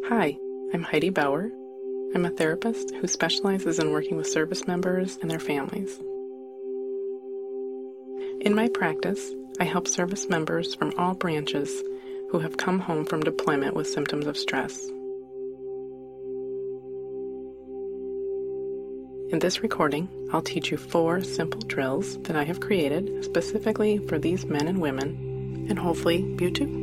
Hi, I'm Heidi Bauer. I'm a therapist who specializes in working with service members and their families. In my practice, I help service members from all branches who have come home from deployment with symptoms of stress. In this recording, I'll teach you 4 simple drills that I have created specifically for these men and women, and hopefully you too.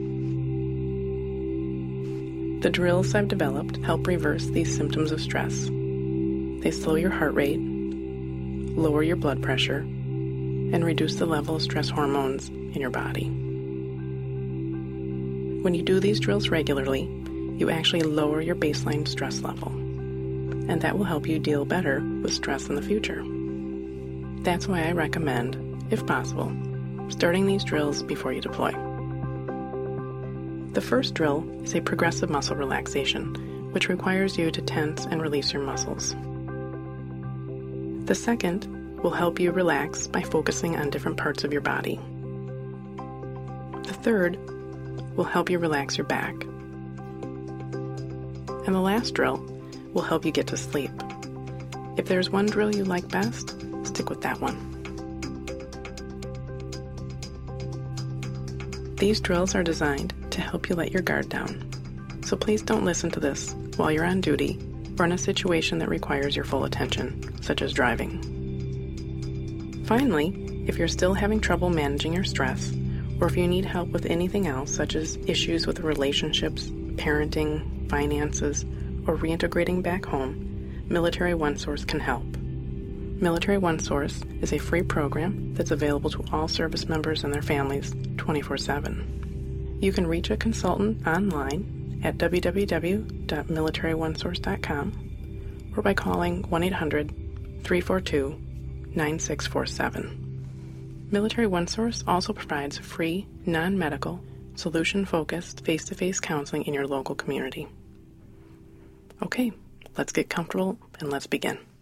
The drills I've developed help reverse these symptoms of stress. They slow your heart rate, lower your blood pressure, and reduce the level of stress hormones in your body. When you do these drills regularly, you actually lower your baseline stress level, and that will help you deal better with stress in the future. That's why I recommend, if possible, starting these drills before you deploy. The first drill is a progressive muscle relaxation, which requires you to tense and release your muscles. The second will help you relax by focusing on different parts of your body. The third will help you relax your back. And the last drill will help you get to sleep. If there's one drill you like best, stick with that one. These drills are designed to help you let your guard down, so please don't listen to this while you're on duty or in a situation that requires your full attention, such as driving. Finally, if you're still having trouble managing your stress, or if you need help with anything else, such as issues with relationships, parenting, finances, or reintegrating back home, Military OneSource can help. Military OneSource is a free program that's available to all service members and their families 24/7. You can reach a consultant online at www.militaryonesource.com or by calling 1-800-342-9647. Military OneSource also provides free, non-medical, solution-focused face-to-face counseling in your local community. Okay, let's get comfortable and let's begin.